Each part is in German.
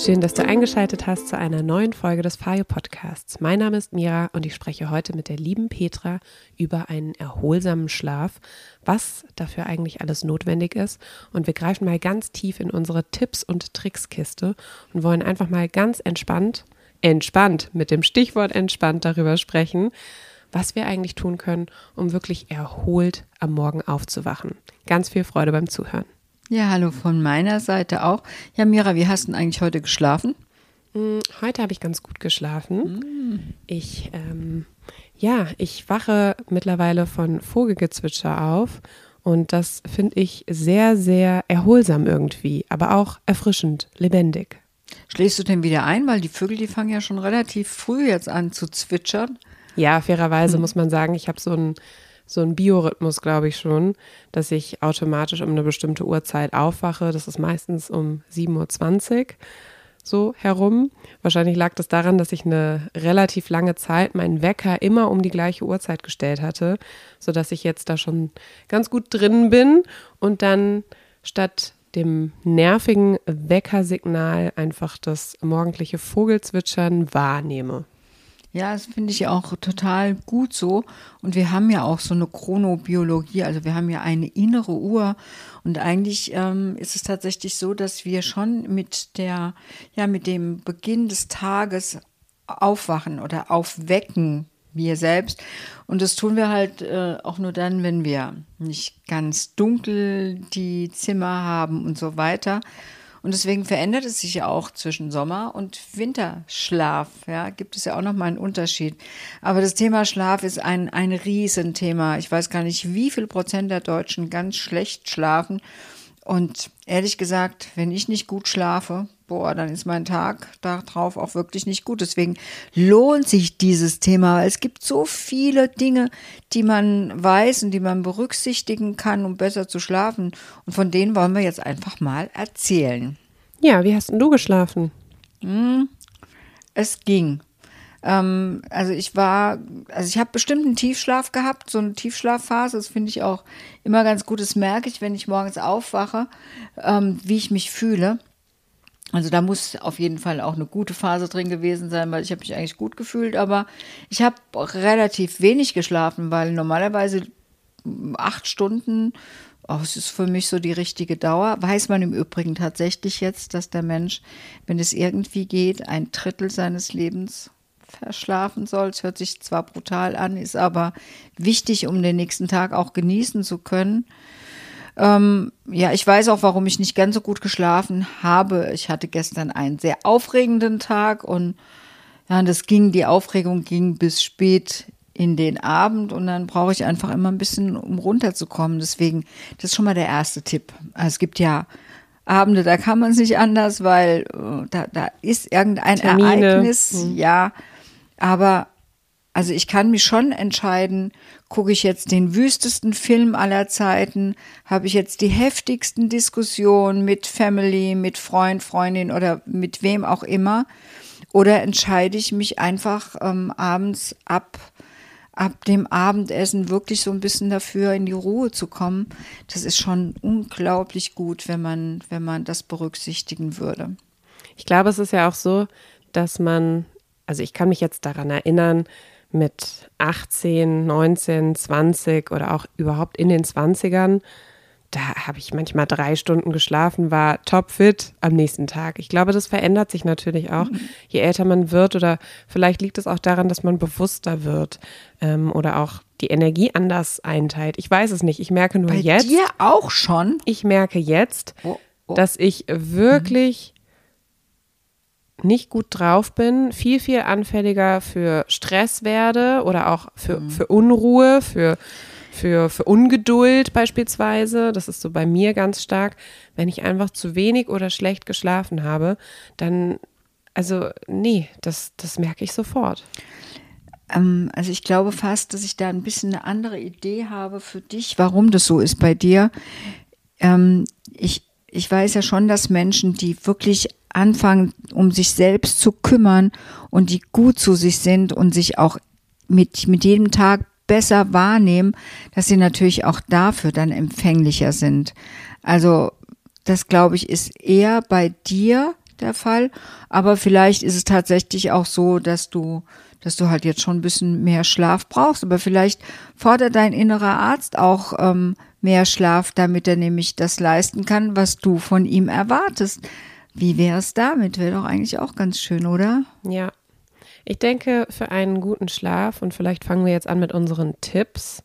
Schön, dass du eingeschaltet hast zu einer neuen Folge des Fayo Podcasts. Mein Name ist Mira und ich spreche heute mit der lieben Petra über einen erholsamen Schlaf, was dafür eigentlich alles notwendig ist. Und wir greifen mal ganz tief in unsere Tipps- und Trickskiste und wollen einfach mal ganz entspannt mit dem Stichwort entspannt darüber sprechen, was wir eigentlich tun können, um wirklich erholt am Morgen aufzuwachen. Ganz viel Freude beim Zuhören. Ja, hallo von meiner Seite auch. Ja, Mira, wie hast du denn eigentlich heute geschlafen? Heute habe ich ganz gut geschlafen. Ich wache mittlerweile von Vogelgezwitscher auf und das finde ich sehr, sehr erholsam irgendwie, aber auch erfrischend, lebendig. Schläfst du denn wieder ein? Weil die Vögel, die fangen ja schon relativ früh jetzt an zu zwitschern. Ja, fairerweise muss man sagen, ich habe so einen Biorhythmus, glaube ich schon, dass ich automatisch um eine bestimmte Uhrzeit aufwache. Das ist meistens um 7.20 Uhr so herum. Wahrscheinlich lag das daran, dass ich eine relativ lange Zeit meinen Wecker immer um die gleiche Uhrzeit gestellt hatte, sodass ich jetzt da schon ganz gut drin bin und dann statt dem nervigen Weckersignal einfach das morgendliche Vogelzwitschern wahrnehme. Ja, das finde ich auch total gut so. Und wir haben ja auch so eine Chronobiologie, also wir haben ja eine innere Uhr. Und eigentlich ist es tatsächlich so, dass wir schon mit dem Beginn des Tages aufwachen oder aufwecken, wir selbst. Und das tun wir halt auch nur dann, wenn wir nicht ganz dunkel die Zimmer haben und so weiter. Und deswegen verändert es sich ja auch zwischen Sommer- und Winterschlaf. Ja, gibt es ja auch nochmal einen Unterschied. Aber das Thema Schlaf ist ein Riesenthema. Ich weiß gar nicht, wie viel Prozent der Deutschen ganz schlecht schlafen. Und ehrlich gesagt, wenn ich nicht gut schlafe, dann ist mein Tag darauf auch wirklich nicht gut. Deswegen lohnt sich dieses Thema, weil es gibt so viele Dinge, die man weiß und die man berücksichtigen kann, um besser zu schlafen. Und von denen wollen wir jetzt einfach mal erzählen. Ja, wie hast denn du geschlafen? Es ging. Ich habe bestimmt einen Tiefschlaf gehabt, so eine Tiefschlafphase. Das finde ich auch immer ganz gut. Das merke ich, wenn ich morgens aufwache, wie ich mich fühle. Also da muss auf jeden Fall auch eine gute Phase drin gewesen sein, weil ich habe mich eigentlich gut gefühlt, aber ich habe relativ wenig geschlafen, weil normalerweise 8 Stunden, es ist für mich so die richtige Dauer. Weiß man im Übrigen tatsächlich jetzt, dass der Mensch, wenn es irgendwie geht, 1/3 seines Lebens verschlafen soll. Es hört sich zwar brutal an, ist aber wichtig, um den nächsten Tag auch genießen zu können. Ich weiß auch, warum ich nicht ganz so gut geschlafen habe. Ich hatte gestern einen sehr aufregenden Tag und die Aufregung ging bis spät in den Abend und dann brauche ich einfach immer ein bisschen, um runterzukommen. Deswegen, das ist schon mal der erste Tipp. Also es gibt ja Abende, da kann man es nicht anders, weil da ist irgendein Termine. Ereignis, ja, aber also ich kann mich schon entscheiden, gucke ich jetzt den wüstesten Film aller Zeiten, habe ich jetzt die heftigsten Diskussionen mit Family, mit Freund, Freundin oder mit wem auch immer, oder entscheide ich mich einfach abends ab dem Abendessen wirklich so ein bisschen dafür in die Ruhe zu kommen. Das ist schon unglaublich gut, wenn man das berücksichtigen würde. Ich glaube, es ist ja auch so, dass ich kann mich jetzt daran erinnern, mit 18, 19, 20 oder auch überhaupt in den 20ern, da habe ich manchmal 3 Stunden geschlafen, war topfit am nächsten Tag. Ich glaube, das verändert sich natürlich auch, je älter man wird, oder vielleicht liegt es auch daran, dass man bewusster wird oder auch die Energie anders einteilt. Ich weiß es nicht, ich merke nur jetzt. Bei dir auch schon? Ich merke jetzt, dass ich wirklich nicht gut drauf bin, viel, viel anfälliger für Stress werde oder auch für Unruhe, für Ungeduld beispielsweise. Das ist so bei mir ganz stark. Wenn ich einfach zu wenig oder schlecht geschlafen habe, dann, das merke ich sofort. Also ich glaube fast, dass ich da ein bisschen eine andere Idee habe für dich, warum das so ist bei dir. Ich weiß ja schon, dass Menschen, die wirklich anfangen, um sich selbst zu kümmern und die gut zu sich sind und sich auch mit jedem Tag besser wahrnehmen, dass sie natürlich auch dafür dann empfänglicher sind. Also das, glaube ich, ist eher bei dir der Fall. Aber vielleicht ist es tatsächlich auch so, dass du halt jetzt schon ein bisschen mehr Schlaf brauchst. Aber vielleicht fordert dein innerer Arzt auch mehr Schlaf, damit er nämlich das leisten kann, was du von ihm erwartest. Wie wäre es damit? Wäre doch eigentlich auch ganz schön, oder? Ja, ich denke, für einen guten Schlaf, und vielleicht fangen wir jetzt an mit unseren Tipps,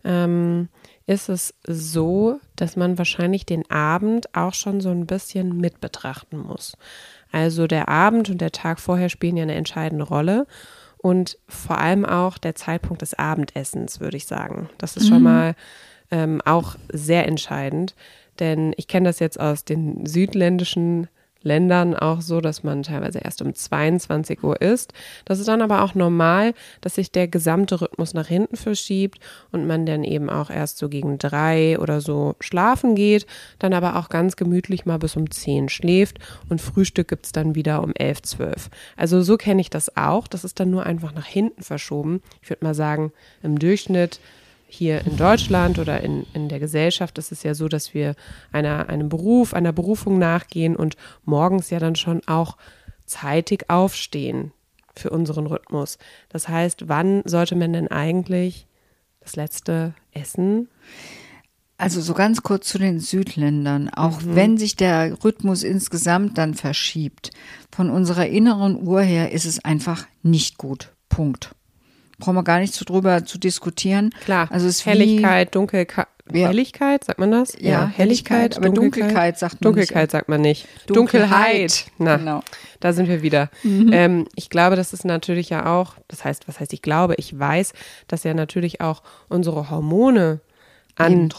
ist es so, dass man wahrscheinlich den Abend auch schon so ein bisschen mit betrachten muss. Also der Abend und der Tag vorher spielen ja eine entscheidende Rolle. Und vor allem auch der Zeitpunkt des Abendessens, würde ich sagen. Das ist schon mal auch sehr entscheidend, denn ich kenne das jetzt aus den südländischen Ländern auch so, dass man teilweise erst um 22 Uhr isst. Das ist dann aber auch normal, dass sich der gesamte Rhythmus nach hinten verschiebt und man dann eben auch erst so gegen 3 oder so schlafen geht, dann aber auch ganz gemütlich mal bis um 10 schläft und Frühstück gibt es dann wieder um 11, 12. Also so kenne ich das auch. Das ist dann nur einfach nach hinten verschoben. Ich würde mal sagen, im Durchschnitt hier in Deutschland oder in der Gesellschaft ist es ja so, dass wir einer Berufung nachgehen und morgens ja dann schon auch zeitig aufstehen für unseren Rhythmus. Das heißt, wann sollte man denn eigentlich das letzte essen? Also so ganz kurz zu den Südländern. Auch wenn sich der Rhythmus insgesamt dann verschiebt, von unserer inneren Uhr her ist es einfach nicht gut. Punkt. Brauchen wir gar nicht drüber zu diskutieren. Klar, also es ist Helligkeit, Dunkelheit, Ja. Helligkeit, sagt man das? Ja, Helligkeit, aber Dunkelheit sagt man Dunkelheit nicht. sagt man nicht. Dunkelheit. Na, Genau. da sind wir wieder. Ich glaube, das ist natürlich ja auch, was heißt ich glaube, ich weiß, dass ja natürlich auch unsere Hormone an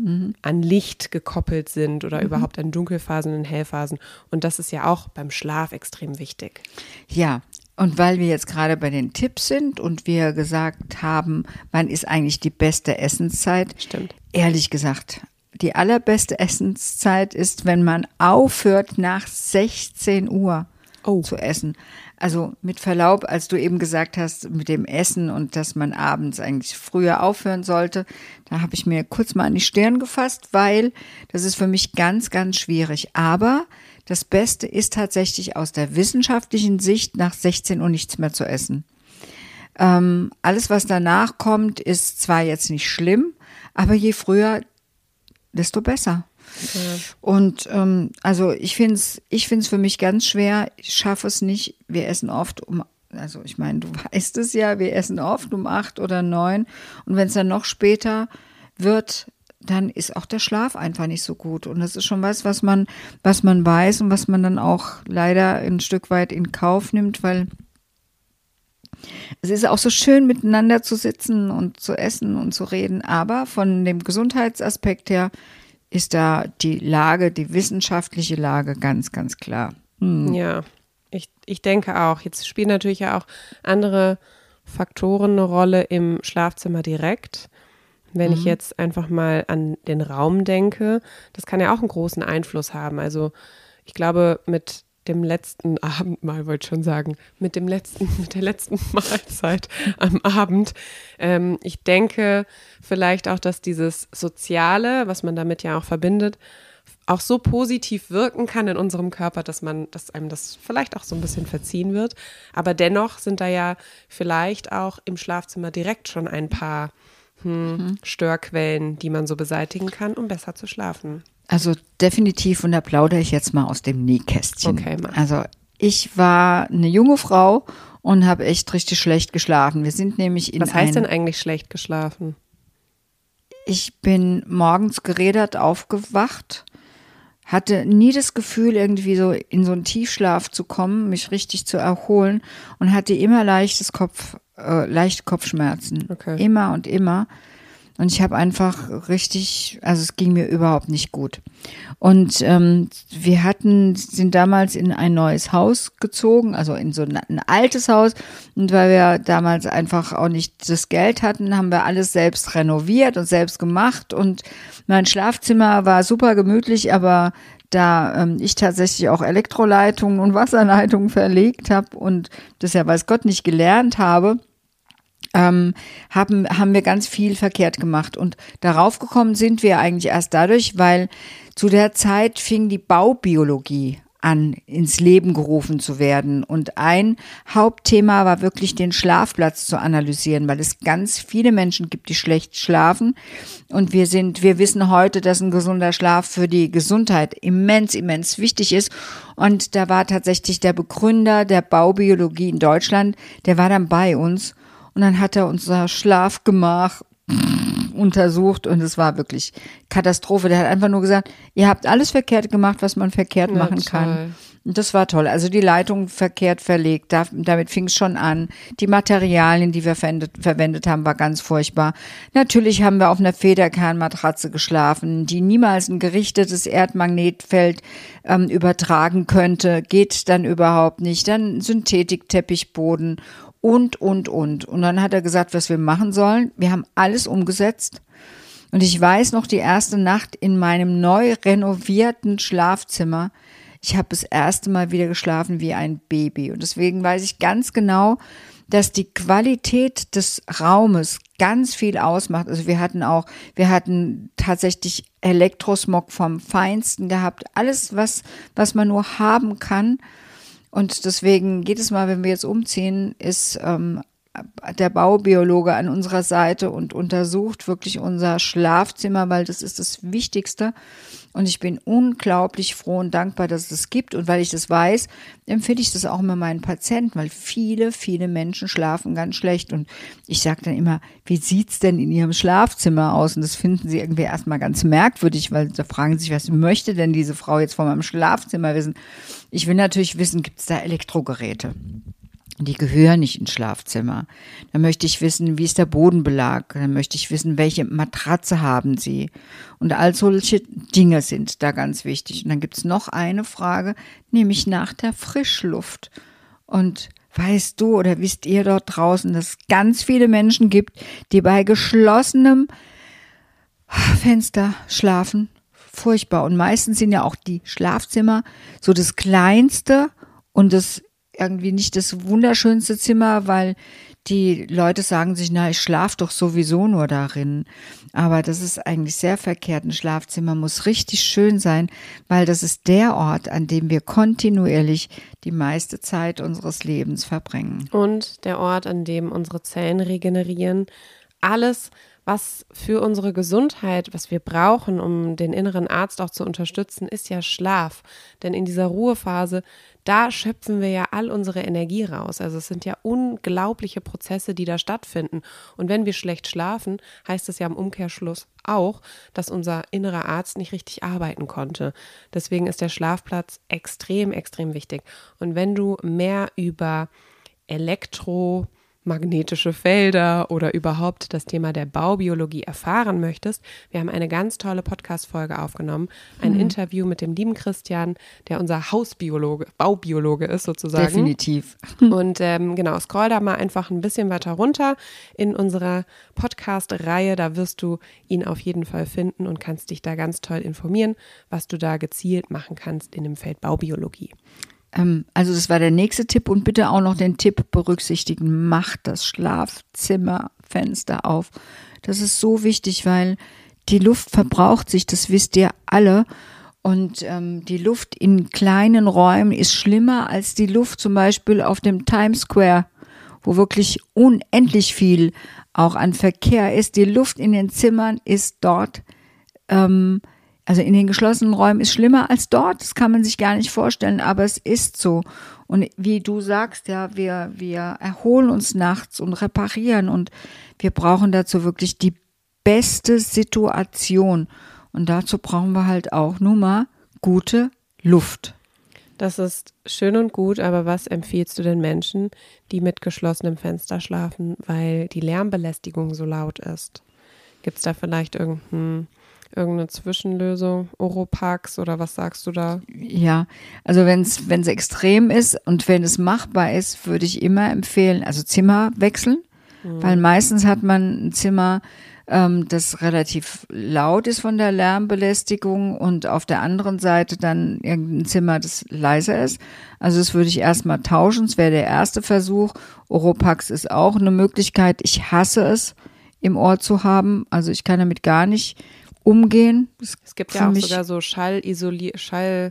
Licht gekoppelt sind oder überhaupt an Dunkelphasen und Hellphasen. Und das ist ja auch beim Schlaf extrem wichtig. Ja, und weil wir jetzt gerade bei den Tipps sind und wir gesagt haben, wann ist eigentlich die beste Essenszeit? Stimmt. Ehrlich gesagt, die allerbeste Essenszeit ist, wenn man aufhört, nach 16 Uhr zu essen. Also mit Verlaub, als du eben gesagt hast, mit dem Essen und dass man abends eigentlich früher aufhören sollte, da habe ich mir kurz mal an die Stirn gefasst, weil das ist für mich ganz, ganz schwierig. Aber das Beste ist tatsächlich aus der wissenschaftlichen Sicht, nach 16 Uhr nichts mehr zu essen. Alles, was danach kommt, ist zwar jetzt nicht schlimm, aber je früher, desto besser. Ja. Und also ich find's für mich ganz schwer, ich schaffe es nicht, wir essen oft also ich meine, du weißt es ja, wir essen oft um 8 oder 9 und wenn es dann noch später wird, dann ist auch der Schlaf einfach nicht so gut. Und das ist schon was man weiß und was man dann auch leider ein Stück weit in Kauf nimmt, weil es ist auch so schön, miteinander zu sitzen und zu essen und zu reden. Aber von dem Gesundheitsaspekt her ist da die wissenschaftliche Lage ganz, ganz klar. Ja, ich denke auch. Jetzt spielen natürlich ja auch andere Faktoren eine Rolle im Schlafzimmer direkt. Wenn ich jetzt einfach mal an den Raum denke, das kann ja auch einen großen Einfluss haben. Also ich glaube, mit dem letzten Abendmahl, wollte ich schon sagen, mit der letzten Mahlzeit am Abend. Ich denke vielleicht auch, dass dieses Soziale, was man damit ja auch verbindet, auch so positiv wirken kann in unserem Körper, dass einem das vielleicht auch so ein bisschen verziehen wird. Aber dennoch sind da ja vielleicht auch im Schlafzimmer direkt schon ein paar Störquellen, die man so beseitigen kann, um besser zu schlafen. Also definitiv, und da plaudere ich jetzt mal aus dem Nähkästchen. Okay, mach. Also ich war eine junge Frau und habe echt richtig schlecht geschlafen. Wir sind nämlich Was heißt denn eigentlich schlecht geschlafen? Ich bin morgens gerädert aufgewacht, hatte nie das Gefühl, irgendwie so in so einen Tiefschlaf zu kommen, mich richtig zu erholen und hatte immer leichte Kopfschmerzen. Okay. Immer und immer. Und ich habe einfach also es ging mir überhaupt nicht gut. Und wir sind damals in ein neues Haus gezogen, also in so ein altes Haus. Und weil wir damals einfach auch nicht das Geld hatten, haben wir alles selbst renoviert und selbst gemacht. Und mein Schlafzimmer war super gemütlich, aber da ich tatsächlich auch Elektroleitungen und Wasserleitungen verlegt habe und das ja weiß Gott nicht gelernt habe, haben wir ganz viel verkehrt gemacht. Und darauf gekommen sind wir eigentlich erst dadurch, weil zu der Zeit fing die Baubiologie an, ins Leben gerufen zu werden. Und ein Hauptthema war wirklich, den Schlafplatz zu analysieren, weil es ganz viele Menschen gibt, die schlecht schlafen. Und wir wissen heute, dass ein gesunder Schlaf für die Gesundheit immens wichtig ist. Und da war tatsächlich der Begründer der Baubiologie in Deutschland, der war dann bei uns. Und dann hat er unser Schlafgemach untersucht und es war wirklich Katastrophe. Der hat einfach nur gesagt, ihr habt alles verkehrt gemacht, was man verkehrt machen kann. Und das war toll. Also die Leitung verkehrt verlegt, damit fing es schon an. Die Materialien, die wir verwendet haben, war ganz furchtbar. Natürlich haben wir auf einer Federkernmatratze geschlafen, die niemals ein gerichtetes Erdmagnetfeld übertragen könnte. Geht dann überhaupt nicht. Dann Synthetikteppichboden und. Und dann hat er gesagt, was wir machen sollen. Wir haben alles umgesetzt. Und ich weiß noch, die erste Nacht in meinem neu renovierten Schlafzimmer, ich habe das erste Mal wieder geschlafen wie ein Baby. Und deswegen weiß ich ganz genau, dass die Qualität des Raumes ganz viel ausmacht. Also wir hatten tatsächlich Elektrosmog vom Feinsten gehabt. Alles, was man nur haben kann. Und deswegen jedes Mal, wenn wir jetzt umziehen, ist der Baubiologe an unserer Seite und untersucht wirklich unser Schlafzimmer, weil das ist das Wichtigste. Und ich bin unglaublich froh und dankbar, dass es das gibt. Und weil ich das weiß, empfehle ich das auch immer meinen Patienten, weil viele Menschen schlafen ganz schlecht. Und ich sage dann immer, wie sieht's denn in ihrem Schlafzimmer aus? Und das finden sie irgendwie erstmal ganz merkwürdig, weil da fragen sie sich, was möchte denn diese Frau jetzt von meinem Schlafzimmer wissen? Ich will natürlich wissen, gibt's da Elektrogeräte? Die gehören nicht ins Schlafzimmer. Dann möchte ich wissen, wie ist der Bodenbelag. Dann möchte ich wissen, welche Matratze haben Sie. Und all solche Dinge sind da ganz wichtig. Und dann gibt's noch eine Frage, nämlich nach der Frischluft. Und weißt du oder wisst ihr dort draußen, dass es ganz viele Menschen gibt, die bei geschlossenem Fenster schlafen? Furchtbar. Und meistens sind ja auch die Schlafzimmer so das kleinste und das irgendwie nicht das wunderschönste Zimmer, weil die Leute sagen sich, na, ich schlafe doch sowieso nur darin. Aber das ist eigentlich sehr verkehrt. Ein Schlafzimmer muss richtig schön sein, weil das ist der Ort, an dem wir kontinuierlich die meiste Zeit unseres Lebens verbringen. Und der Ort, an dem unsere Zellen regenerieren. Alles, was für unsere Gesundheit, was wir brauchen, um den inneren Arzt auch zu unterstützen, ist ja Schlaf. Denn in dieser Ruhephase, da schöpfen wir ja all unsere Energie raus. Also es sind ja unglaubliche Prozesse, die da stattfinden. Und wenn wir schlecht schlafen, heißt es ja im Umkehrschluss auch, dass unser innerer Arzt nicht richtig arbeiten konnte. Deswegen ist der Schlafplatz extrem wichtig. Und wenn du mehr über elektromagnetische Felder oder überhaupt das Thema der Baubiologie erfahren möchtest, wir haben eine ganz tolle Podcast-Folge aufgenommen, ein Interview mit dem lieben Christian, der unser Hausbiologe, Baubiologe ist sozusagen. Definitiv. Und genau, scroll da mal einfach ein bisschen weiter runter in unserer Podcast-Reihe, da wirst du ihn auf jeden Fall finden und kannst dich da ganz toll informieren, was du da gezielt machen kannst in dem Feld Baubiologie. Also das war der nächste Tipp und bitte auch noch den Tipp berücksichtigen, macht das Schlafzimmerfenster auf. Das ist so wichtig, weil die Luft verbraucht sich, das wisst ihr alle. Und die Luft in kleinen Räumen ist schlimmer als die Luft zum Beispiel auf dem Times Square, wo wirklich unendlich viel auch an Verkehr ist. Die Luft in den Zimmern ist dort also in den geschlossenen Räumen ist schlimmer als dort. Das kann man sich gar nicht vorstellen, aber es ist so. Und wie du sagst, ja, wir erholen uns nachts und reparieren und wir brauchen dazu wirklich die beste Situation. Und dazu brauchen wir halt auch nur mal gute Luft. Das ist schön und gut, aber was empfiehlst du den Menschen, die mit geschlossenem Fenster schlafen, weil die Lärmbelästigung so laut ist? Gibt es da vielleicht irgendeine Zwischenlösung, Oropax oder was sagst du da? Ja, also wenn es extrem ist und wenn es machbar ist, würde ich immer empfehlen, also Zimmer wechseln, weil meistens hat man ein Zimmer, das relativ laut ist von der Lärmbelästigung und auf der anderen Seite dann irgendein Zimmer, das leiser ist. Also das würde ich erstmal tauschen, das wäre der erste Versuch. Oropax ist auch eine Möglichkeit. Ich hasse es, im Ohr zu haben, also ich kann damit gar nicht umgehen. Es gibt ja auch sogar so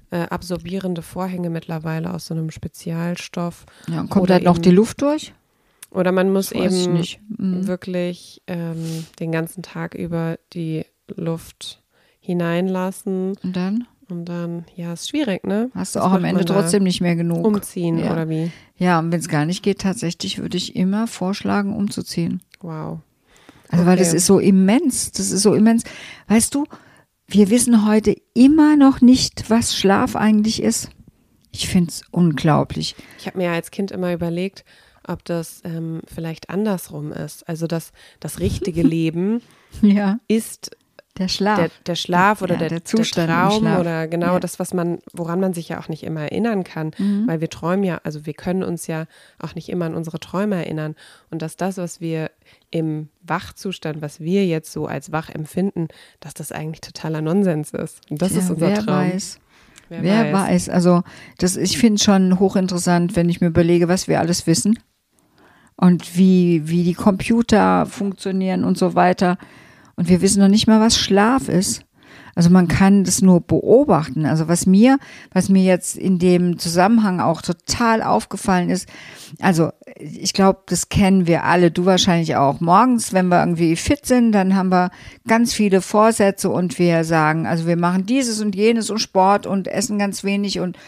absorbierende Vorhänge mittlerweile aus so einem Spezialstoff. Ja, und kommt halt noch die Luft durch? Oder man muss Das weiß ich eben nicht. wirklich den ganzen Tag über die Luft hineinlassen. Und dann Ja, ist schwierig, ne? hast du Was auch am macht Ende man da? trotzdem nicht mehr genug. Umziehen Ja. oder wie? Ja, und wenn es gar nicht geht, tatsächlich würde ich immer vorschlagen, umzuziehen. Wow. Also weil das Okay. ist so immens. Das ist so immens. Weißt du, wir wissen heute immer noch nicht, was Schlaf eigentlich ist. Ich finde es unglaublich. Ich habe mir als Kind immer überlegt, ob das vielleicht andersrum ist. Also das richtige Leben Ja, ist der Schlaf. der Schlaf oder Ja, der Zustand im Traum Schlaf. oder genau Ja. das, woran man sich ja auch nicht immer erinnern kann, weil wir träumen ja, also wir können uns ja auch nicht immer an unsere Träume erinnern und dass das, was wir im Wachzustand, was wir jetzt so als wach empfinden, dass das eigentlich totaler Nonsens ist. Und das ist unser wer Traum. weiß. Wer weiß. Also ich finde es schon hochinteressant, wenn ich mir überlege, was wir alles wissen und wie die Computer funktionieren und so weiter. Und wir wissen noch nicht mal, was Schlaf ist. Also man kann das nur beobachten. Also was mir jetzt in dem Zusammenhang auch total aufgefallen ist, also ich glaube, das kennen wir alle, du wahrscheinlich auch. Morgens, wenn wir irgendwie fit sind, dann haben wir ganz viele Vorsätze und wir sagen, also wir machen dieses und jenes und Sport und essen ganz wenig und.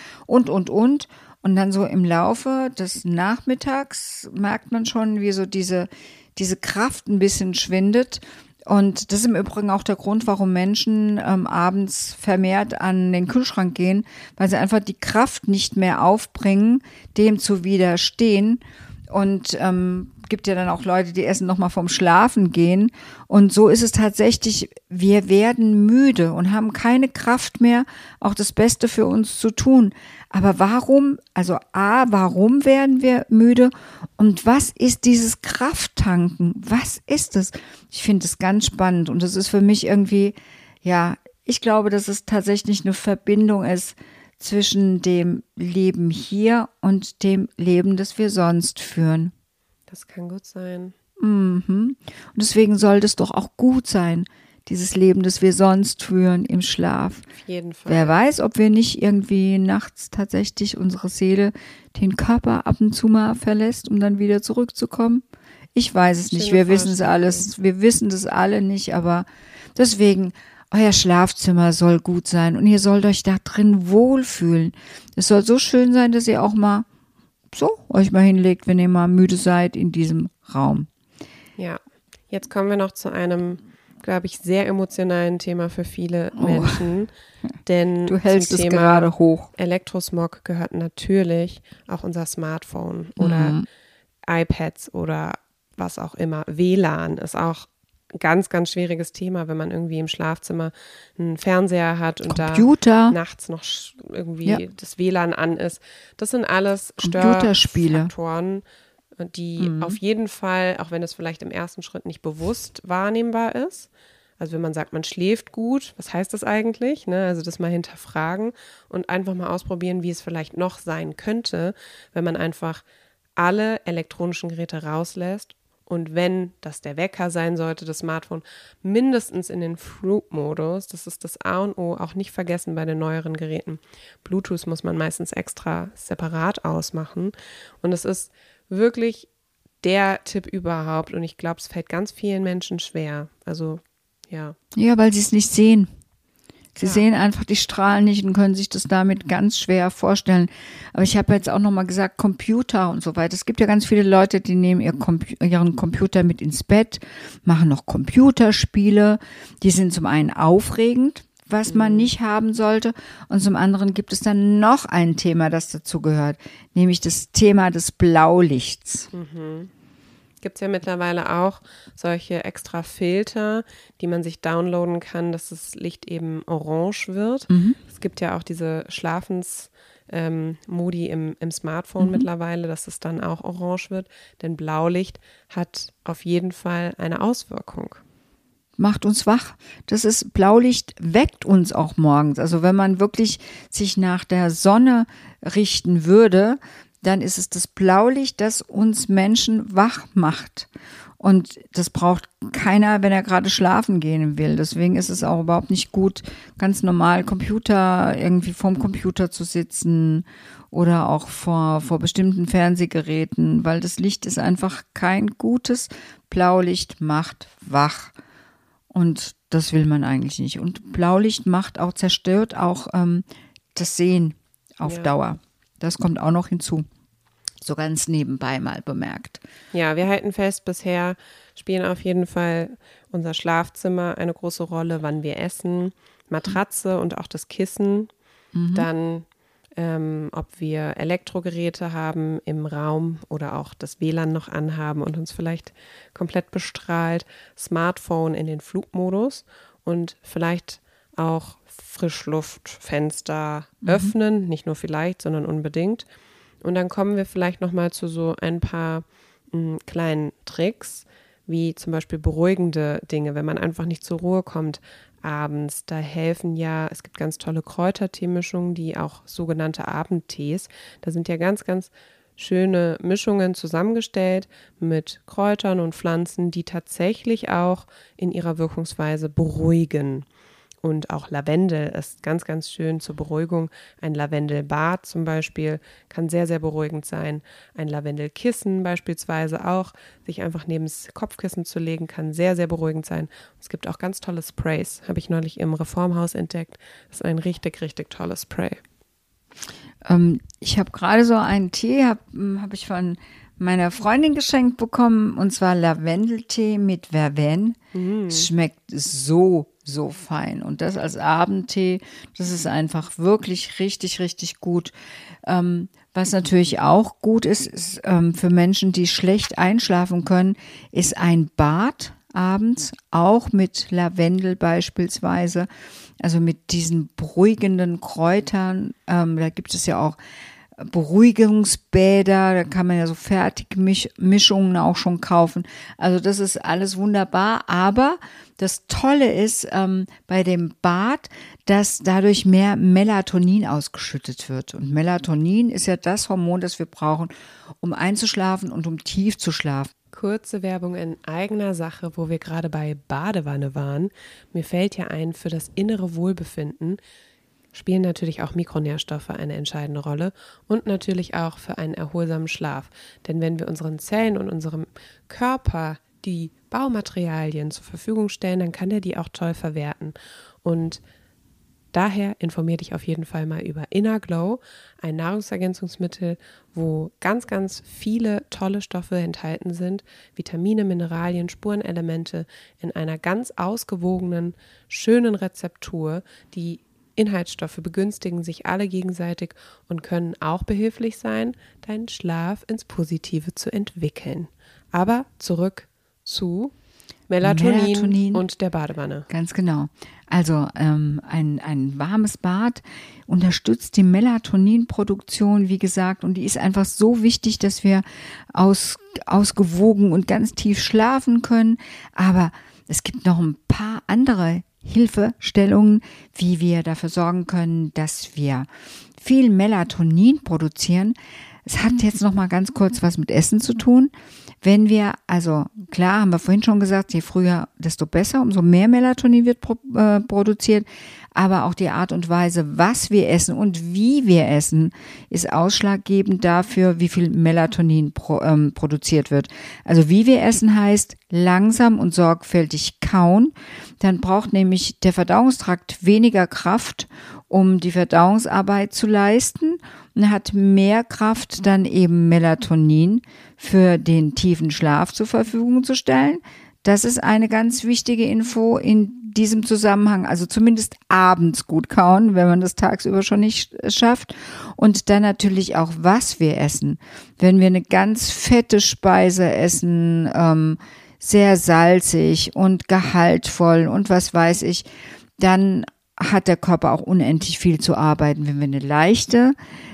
Und dann so im Laufe des Nachmittags merkt man schon, wie so diese Kraft ein bisschen schwindet. Und das ist im Übrigen auch der Grund, warum Menschen abends vermehrt an den Kühlschrank gehen, weil sie einfach die Kraft nicht mehr aufbringen, dem zu widerstehen. Und gibt ja dann auch Leute, die essen nochmal vom Schlafen gehen. Und so ist es tatsächlich, wir werden müde und haben keine Kraft mehr, auch das Beste für uns zu tun. Aber warum, also warum werden wir müde? Und was ist dieses Krafttanken? Was ist es? Ich finde es ganz spannend. Und das ist für mich irgendwie, ja, ich glaube, dass es tatsächlich eine Verbindung ist zwischen dem Leben hier und dem Leben, das wir sonst führen. Das kann gut sein. Und deswegen soll das doch auch gut sein, dieses Leben, das wir sonst führen im Schlaf. Auf jeden Fall. Wer weiß, ob wir nicht irgendwie nachts tatsächlich unsere Seele den Körper ab und zu mal verlässt, um dann wieder zurückzukommen. Ich weiß es nicht. Schöne Wir wissen es Vorstellung. alles. Wir wissen das alle nicht, aber deswegen, euer Schlafzimmer soll gut sein und ihr sollt euch da drin wohlfühlen. Es soll so schön sein, dass ihr auch mal so euch mal hinlegt, wenn ihr mal müde seid in diesem Raum. Ja, jetzt kommen wir noch zu einem, glaube ich, sehr emotionalen Thema für viele Menschen. Denn Du hältst zum es Thema gerade hoch. Elektrosmog gehört natürlich auch unser Smartphone oder iPads oder was auch immer. WLAN ist auch ein ganz, ganz schwieriges Thema, wenn man irgendwie im Schlafzimmer einen Fernseher hat und Computer. da nachts noch irgendwie Ja. das WLAN an ist. Das sind alles Computerspiele. Störfaktoren, die auf jeden Fall, auch wenn es vielleicht im ersten Schritt nicht bewusst wahrnehmbar ist, also wenn man sagt, man schläft gut, was heißt das eigentlich? Ne? Also das mal hinterfragen und einfach mal ausprobieren, wie es vielleicht noch sein könnte, wenn man einfach alle elektronischen Geräte rauslässt und wenn das der Wecker sein sollte, das Smartphone, mindestens in den Flugmodus, das ist das A und O, auch nicht vergessen bei den neueren Geräten. Bluetooth muss man meistens extra separat ausmachen und es ist wirklich der Tipp überhaupt und ich glaube, es fällt ganz vielen Menschen schwer. Also, ja. Ja, weil sie es nicht sehen. Sie Ja. sehen einfach die Strahlen nicht und können sich das damit ganz schwer vorstellen. Aber ich habe jetzt auch nochmal gesagt, Computer und so weiter. Es gibt ja ganz viele Leute, die nehmen ihren Computer mit ins Bett, machen noch Computerspiele. Die sind zum einen aufregend, was man nicht haben sollte. Und zum anderen gibt es dann noch ein Thema, das dazu gehört, nämlich das Thema des Blaulichts. Gibt es ja mittlerweile auch solche extra Filter, die man sich downloaden kann, dass das Licht eben orange wird. Es gibt ja auch diese Schlafens-Modi im Smartphone mittlerweile, dass es dann auch orange wird. Denn Blaulicht hat auf jeden Fall eine Auswirkung. Macht uns wach. Das ist, Blaulicht weckt uns auch morgens. Also wenn man wirklich sich nach der Sonne richten würde, dann ist es das Blaulicht, das uns Menschen wach macht. Und das braucht keiner, wenn er gerade schlafen gehen will. Deswegen ist es auch überhaupt nicht gut, ganz normal irgendwie vorm Computer zu sitzen oder auch vor bestimmten Fernsehgeräten, weil das Licht ist einfach kein gutes. Blaulicht macht wach. Und das will man eigentlich nicht. Und Blaulicht zerstört auch das Sehen auf Dauer. Das kommt auch noch hinzu. So ganz nebenbei mal bemerkt. Ja, wir halten fest, bisher spielen auf jeden Fall unser Schlafzimmer eine große Rolle, wann wir essen, Matratze und auch das Kissen. Dann, ob wir Elektrogeräte haben im Raum oder auch das WLAN noch anhaben und uns vielleicht komplett bestrahlt, Smartphone in den Flugmodus und vielleicht auch Frischluftfenster öffnen, nicht nur vielleicht, sondern unbedingt. Und dann kommen wir vielleicht nochmal zu so ein paar kleinen Tricks, wie zum Beispiel beruhigende Dinge, wenn man einfach nicht zur Ruhe kommt abends. Da helfen es gibt ganz tolle Kräuterteemischungen, die auch sogenannte Abendtees. Da sind ja ganz, ganz schöne Mischungen zusammengestellt mit Kräutern und Pflanzen, die tatsächlich auch in ihrer Wirkungsweise beruhigen. Und auch Lavendel ist ganz, ganz schön zur Beruhigung. Ein Lavendelbad zum Beispiel kann sehr, sehr beruhigend sein. Ein Lavendelkissen beispielsweise auch, sich einfach neben das Kopfkissen zu legen, kann sehr, sehr beruhigend sein. Es gibt auch ganz tolle Sprays, habe ich neulich im Reformhaus entdeckt. Das ist ein richtig, richtig tolles Spray. Ich habe gerade so einen Tee, hab ich von meiner Freundin geschenkt bekommen, und zwar Lavendeltee mit Verveine. Es schmeckt so fein. Und das als Abendtee, das ist einfach wirklich richtig, richtig gut. Was natürlich auch gut ist für Menschen, die schlecht einschlafen können, ist ein Bad abends, auch mit Lavendel beispielsweise, also mit diesen beruhigenden Kräutern. Da gibt es ja auch Beruhigungsbäder, da kann man ja so Fertigmischungen auch schon kaufen. Also das ist alles wunderbar, aber das Tolle ist bei dem Bad, dass dadurch mehr Melatonin ausgeschüttet wird. Und Melatonin ist ja das Hormon, das wir brauchen, um einzuschlafen und um tief zu schlafen. Kurze Werbung in eigener Sache, wo wir gerade bei Badewanne waren. Mir fällt ja ein, für das innere Wohlbefinden spielen natürlich auch Mikronährstoffe eine entscheidende Rolle und natürlich auch für einen erholsamen Schlaf. Denn wenn wir unseren Zellen und unserem Körper die Baumaterialien zur Verfügung stellen, dann kann der die auch toll verwerten. Und daher informiere dich auf jeden Fall mal über Inner Glow, ein Nahrungsergänzungsmittel, wo ganz, ganz viele tolle Stoffe enthalten sind, Vitamine, Mineralien, Spurenelemente in einer ganz ausgewogenen, schönen Rezeptur. Die Inhaltsstoffe begünstigen sich alle gegenseitig und können auch behilflich sein, deinen Schlaf ins Positive zu entwickeln. Aber zurück zu Melatonin und der Badewanne. Ganz genau. Also ein warmes Bad unterstützt die Melatoninproduktion, wie gesagt, und die ist einfach so wichtig, dass wir ausgewogen und ganz tief schlafen können. Aber es gibt noch ein paar andere Hilfestellungen, wie wir dafür sorgen können, dass wir viel Melatonin produzieren. Es hat jetzt noch mal ganz kurz was mit Essen zu tun. Wenn wir, also klar, haben wir vorhin schon gesagt, je früher, desto besser, umso mehr Melatonin wird produziert. Aber auch die Art und Weise, was wir essen und wie wir essen, ist ausschlaggebend dafür, wie viel Melatonin produziert wird. Also wie wir essen heißt langsam und sorgfältig kauen. Dann braucht nämlich der Verdauungstrakt weniger Kraft, um die Verdauungsarbeit zu leisten, und hat mehr Kraft, dann eben Melatonin für den tiefen Schlaf zur Verfügung zu stellen. Das ist eine ganz wichtige Info in diesem Zusammenhang, also zumindest abends gut kauen, wenn man das tagsüber schon nicht schafft. Und dann natürlich auch, was wir essen. Wenn wir eine ganz fette Speise essen, sehr salzig und gehaltvoll und was weiß ich, dann hat der Körper auch unendlich viel zu arbeiten. Wenn wir eine leichte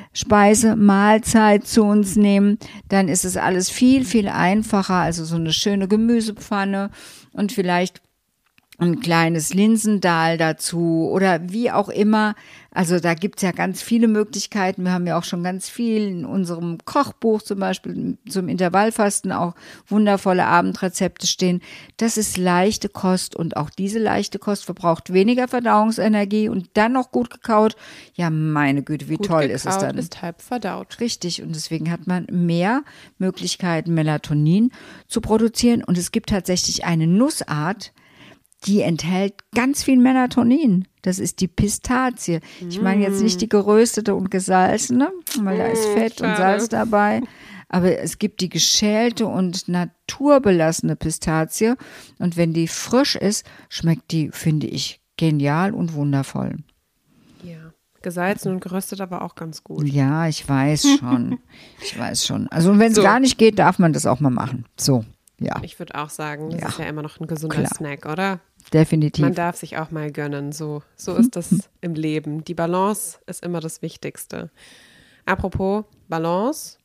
Mahlzeit zu uns nehmen, dann ist es alles viel, viel einfacher. Also so eine schöne Gemüsepfanne und vielleicht ein kleines Linsendahl dazu oder wie auch immer. Also da gibt's ja ganz viele Möglichkeiten. Wir haben ja auch schon ganz viel in unserem Kochbuch zum Beispiel zum Intervallfasten auch wundervolle Abendrezepte stehen. Das ist leichte Kost und auch diese leichte Kost verbraucht weniger Verdauungsenergie und dann noch gut gekaut. Ja, meine Güte, wie Gut toll ist es gekaut dann. ist halb verdaut. Richtig, und deswegen hat man mehr Möglichkeiten, Melatonin zu produzieren. Und es gibt tatsächlich eine Nussart, die enthält ganz viel Melatonin. Das ist die Pistazie. Ich meine jetzt nicht die geröstete und gesalzene, weil da ist Fett und Salz dabei. Aber es gibt die geschälte und naturbelassene Pistazie. Und wenn die frisch ist, schmeckt die, finde ich, genial und wundervoll. Ja, gesalzen und geröstet aber auch ganz gut. Ja, ich weiß schon. Ich weiß schon. Also wenn es So. gar nicht geht, darf man das auch mal machen. So, ja, Ich würde auch sagen, das Ja. ist ja immer noch ein gesunder Klar. Snack, oder? definitiv. Man darf sich auch mal gönnen. So ist das im Leben. Die Balance ist immer das Wichtigste. Apropos Balance.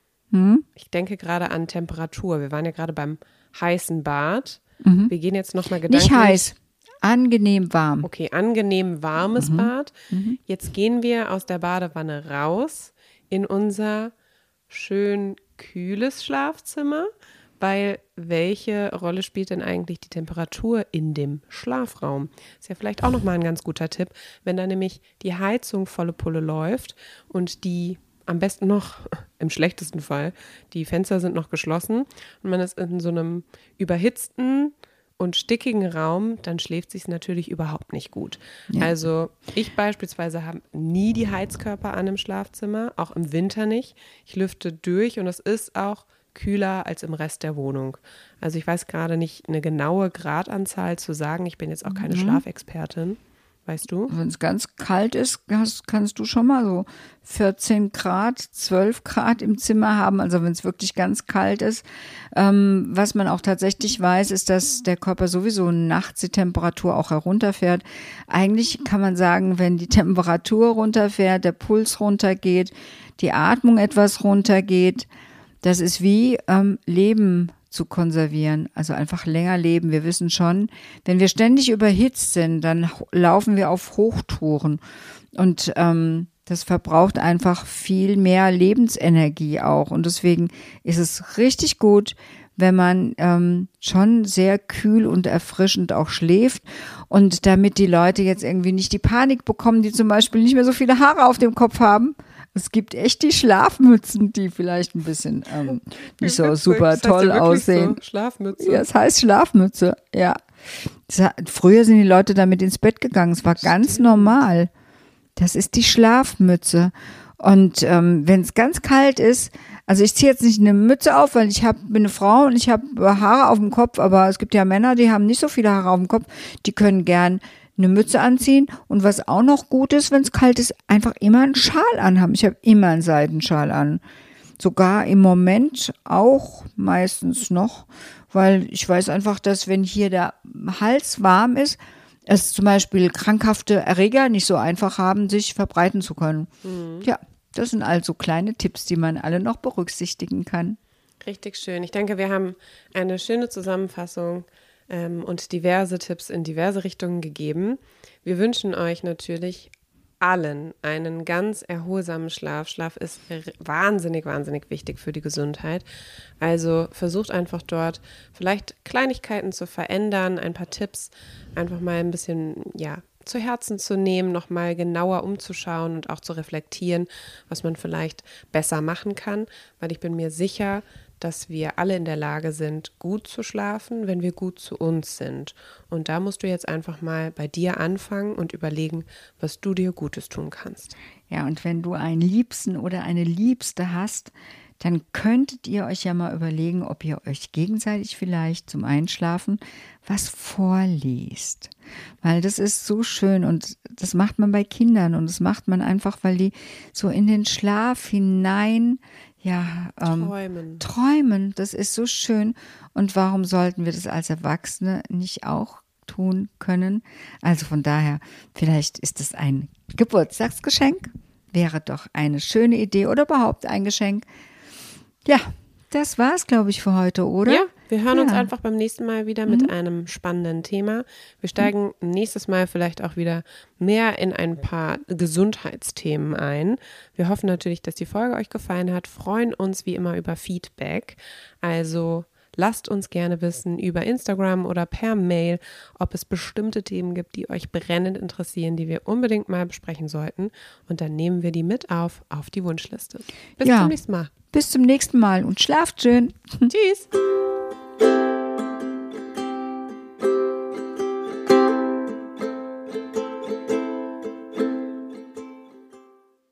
Ich denke gerade an Temperatur. Wir waren ja gerade beim heißen Bad. Wir gehen jetzt nochmal gedanklich. Nicht heiß, angenehm warm. Okay, angenehm warmes Bad. Jetzt gehen wir aus der Badewanne raus in unser schön kühles Schlafzimmer, weil welche Rolle spielt denn eigentlich die Temperatur in dem Schlafraum? Ist ja vielleicht auch nochmal ein ganz guter Tipp, wenn da nämlich die Heizung volle Pulle läuft und die am besten noch, im schlechtesten Fall, die Fenster sind noch geschlossen und man ist in so einem überhitzten und stickigen Raum, dann schläft sich natürlich überhaupt nicht gut. Ja. Also ich beispielsweise habe nie die Heizkörper an im Schlafzimmer, auch im Winter nicht. Ich lüfte durch und es ist auch kühler als im Rest der Wohnung. Also ich weiß gerade nicht eine genaue Gradanzahl zu sagen. Ich bin jetzt auch keine Schlafexpertin. Weißt du? Wenn es ganz kalt ist, kannst du schon mal so 14 Grad, 12 Grad im Zimmer haben. Also wenn es wirklich ganz kalt ist. Was man auch tatsächlich weiß, ist, dass der Körper sowieso nachts die Temperatur auch herunterfährt. Eigentlich kann man sagen, wenn die Temperatur runterfährt, der Puls runtergeht, die Atmung etwas runtergeht, das ist wie Leben zu konservieren, also einfach länger leben. Wir wissen schon, wenn wir ständig überhitzt sind, dann laufen wir auf Hochtouren und das verbraucht einfach viel mehr Lebensenergie auch und deswegen ist es richtig gut, wenn man schon sehr kühl und erfrischend auch schläft und damit die Leute jetzt irgendwie nicht die Panik bekommen, die zum Beispiel nicht mehr so viele Haare auf dem Kopf haben. Es gibt echt die Schlafmützen, die vielleicht ein bisschen nicht so super toll aussehen. So? Schlafmütze? Ja, es heißt Schlafmütze, ja. Früher sind die Leute damit ins Bett gegangen, es war ganz normal. Das ist die Schlafmütze. Und wenn es ganz kalt ist, also ich ziehe jetzt nicht eine Mütze auf, weil bin eine Frau und ich habe Haare auf dem Kopf, aber es gibt ja Männer, die haben nicht so viele Haare auf dem Kopf, die können gern eine Mütze anziehen und was auch noch gut ist, wenn es kalt ist, einfach immer einen Schal anhaben. Ich habe immer einen Seidenschal an. Sogar im Moment auch meistens noch, weil ich weiß einfach, dass wenn hier der Hals warm ist, es zum Beispiel krankhafte Erreger nicht so einfach haben, sich verbreiten zu können. Ja, das sind also kleine Tipps, die man alle noch berücksichtigen kann. Richtig schön. Ich denke, wir haben eine schöne Zusammenfassung und diverse Tipps in diverse Richtungen gegeben. Wir wünschen euch natürlich allen einen ganz erholsamen Schlaf. Schlaf ist wahnsinnig, wahnsinnig wichtig für die Gesundheit. Also versucht einfach dort vielleicht Kleinigkeiten zu verändern, ein paar Tipps einfach mal ein bisschen, zu Herzen zu nehmen, nochmal genauer umzuschauen und auch zu reflektieren, was man vielleicht besser machen kann, weil ich bin mir sicher, dass wir alle in der Lage sind, gut zu schlafen, wenn wir gut zu uns sind. Und da musst du jetzt einfach mal bei dir anfangen und überlegen, was du dir Gutes tun kannst. Ja, und wenn du einen Liebsten oder eine Liebste hast, dann könntet ihr euch ja mal überlegen, ob ihr euch gegenseitig vielleicht zum Einschlafen was vorliest. Weil das ist so schön und das macht man bei Kindern und das macht man einfach, weil die so in den Schlaf hinein träumen. Das ist so schön. Und warum sollten wir das als Erwachsene nicht auch tun können? Also von daher, vielleicht ist es ein Geburtstagsgeschenk, wäre doch eine schöne Idee oder überhaupt ein Geschenk. Ja, das war's, glaube ich, für heute, oder? Ja, Wir hören uns einfach beim nächsten Mal wieder mit einem spannenden Thema. Wir steigen nächstes Mal vielleicht auch wieder mehr in ein paar Gesundheitsthemen ein. Wir hoffen natürlich, dass die Folge euch gefallen hat, freuen uns wie immer über Feedback. Also lasst uns gerne wissen über Instagram oder per Mail, ob es bestimmte Themen gibt, die euch brennend interessieren, die wir unbedingt mal besprechen sollten. Und dann nehmen wir die mit auf die Wunschliste. Bis zum nächsten Mal. Bis zum nächsten Mal und schlaft schön. Tschüss.